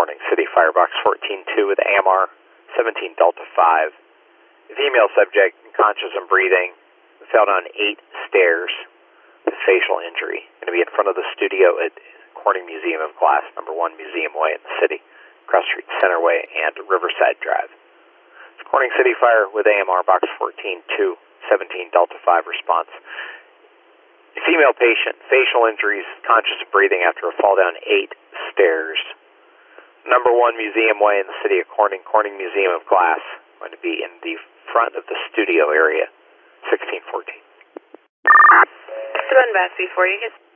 Corning City, Firebox 14-2 with AMR 17 Delta 5. Female subject, conscious and breathing, fell down 8 stairs with facial injury. Going to be in front of the studio at Corning Museum of Glass, number 1 Museum Way in the city, Cross Street Centerway and Riverside Drive. It's Corning City Fire with AMR Box 14-2, 17 Delta 5 response. Female patient, facial injuries, conscious of breathing after a fall down 8 stairs. Number 1 Museum Way in the city of Corning, Corning Museum of Glass. Going to be in the front of the studio area, 1614. Run back before you get...